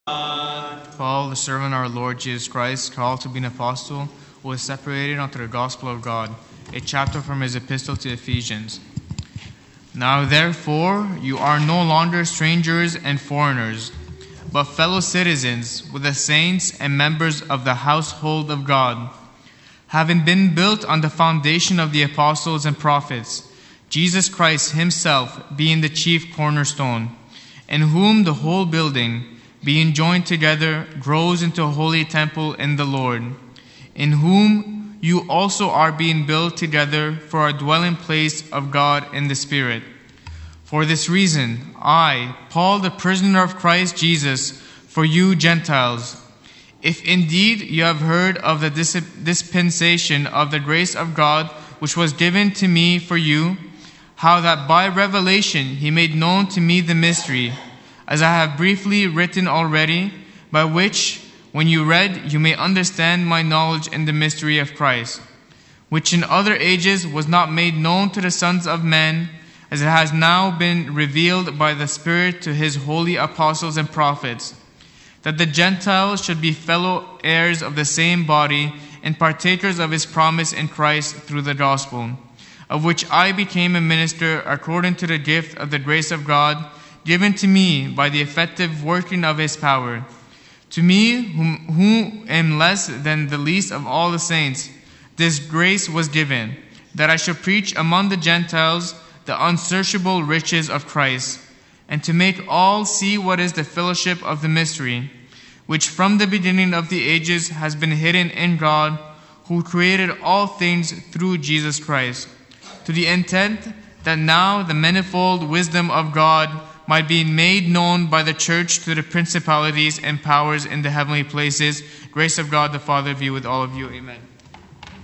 Paul, the servant of our Lord Jesus Christ, called to be an apostle, was separated unto the gospel of God. A chapter from his epistle to Ephesians. Now therefore you are no longer strangers and foreigners, but fellow citizens with the saints and members of the household of God, having been built on the foundation of the apostles and prophets, Jesus Christ himself being the chief cornerstone, in whom the whole building, being joined together, grows into a holy temple in the Lord, in whom you also are being built together for a dwelling place of God in the Spirit. For this reason, I, Paul, the prisoner of Christ Jesus, for you Gentiles, if indeed you have heard of the dispensation of the grace of God which was given to me for you, how that by revelation he made known to me the mystery, as I have briefly written already, by which, when you read, you may understand my knowledge in the mystery of Christ, which in other ages was not made known to the sons of men, as it has now been revealed by the Spirit to his holy apostles and prophets, that the Gentiles should be fellow heirs of the same body and partakers of his promise in Christ through the gospel, of which I became a minister according to the gift of the grace of God given to me by the effective working of his power. To me, who am less than the least of all the saints, this grace was given, that I should preach among the Gentiles the unsearchable riches of Christ, and to make all see what is the fellowship of the mystery, which from the beginning of the ages has been hidden in God, who created all things through Jesus Christ, to the intent that now the manifold wisdom of God might be made known by the church to the principalities and powers in the heavenly places. Grace of God the Father be with all of you. Amen.